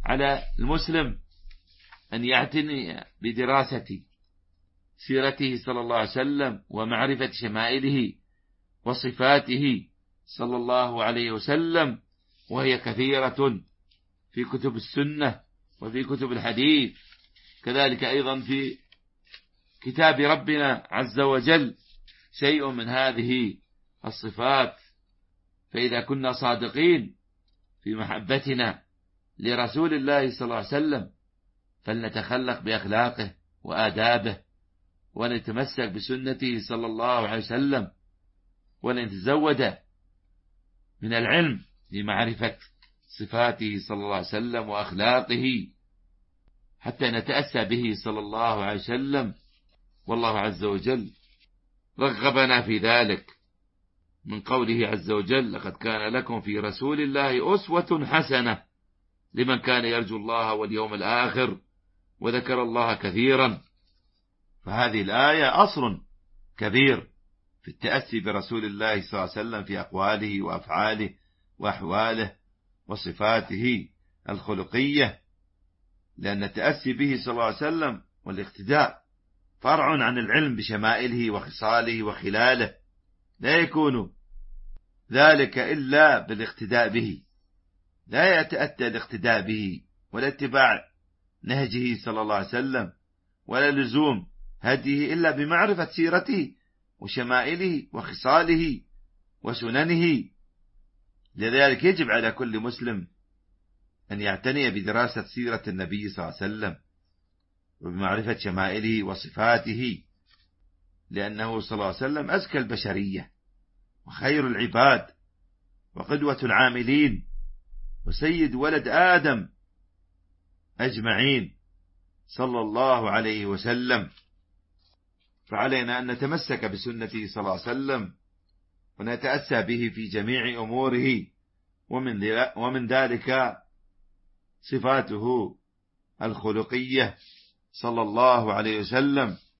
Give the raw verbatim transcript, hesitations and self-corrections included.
على المسلم أن يعتني بدراسة سيرته صلى الله عليه وسلم ومعرفة شمائله وصفاته صلى الله عليه وسلم، وهي كثيرة في كتب السنة وفي كتب الحديث، كذلك أيضا في كتاب ربنا عز وجل شيء من هذه الصفات. فإذا كنا صادقين في محبتنا لرسول الله صلى الله عليه وسلم فلنتخلق بأخلاقه وآدابه، ونتمسك بسنته صلى الله عليه وسلم، ونتزود من العلم لمعرفة صفاته صلى الله عليه وسلم وأخلاقه حتى نتأسى به صلى الله عليه وسلم. والله عز وجل رغبنا في ذلك من قوله عز وجل: لقد كان لكم في رسول الله أسوة حسنة لمن كان يرجو الله واليوم الآخر وذكر الله كثيرا. فهذه الآية أصل كبير في التأسي برسول الله صلى الله عليه وسلم في أقواله وأفعاله وأحواله وصفاته الخلقية، لأن التأسي به صلى الله عليه وسلم والاقتداء فرع عن العلم بشمائله وخصاله وخلاله، لا يكون ذلك إلا بالاقتداء به، لا يتأتى الاقتداء به ولا اتباع نهجه صلى الله عليه وسلم ولا لزوم هديه إلا بمعرفة سيرته وشمائله وخصاله وسننه. لذلك يجب على كل مسلم أن يعتني بدراسة سيرة النبي صلى الله عليه وسلم وبمعرفة شمائله وصفاته، لأنه صلى الله عليه وسلم أزكى البشرية وخير العباد وقدوة العاملين وسيد ولد آدم أجمعين صلى الله عليه وسلم. فعلينا أن نتمسك بسنته صلى الله عليه وسلم ونتأسى به في جميع أموره، ومن ومن ذلك صفاته الخلقية صلى الله عليه وسلم.